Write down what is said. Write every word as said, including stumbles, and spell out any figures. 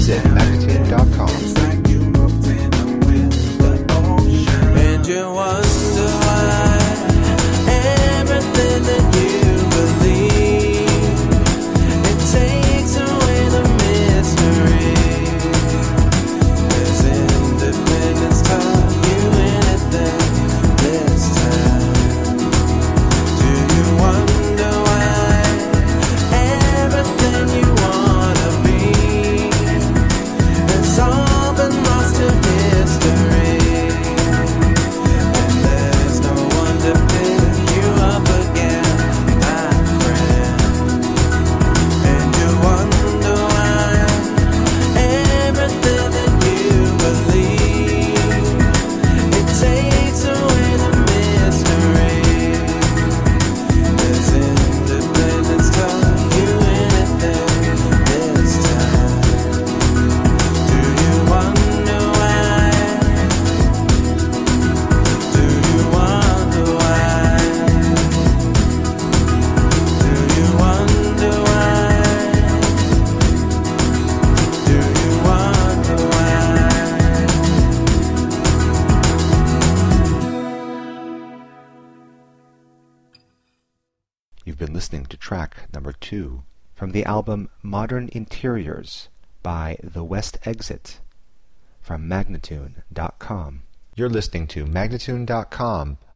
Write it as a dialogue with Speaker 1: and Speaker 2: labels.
Speaker 1: visit magnitude dot com.
Speaker 2: And you wonder why everything that you believe, it takes away the mystery. Has independence taught you anything this time? Do you wonder why everything you wanna be has all been lost to history?
Speaker 1: You've been listening to track number two from the album Modern Interiors by The West Exit from magnatune dot com. You're listening to magnatune dot com,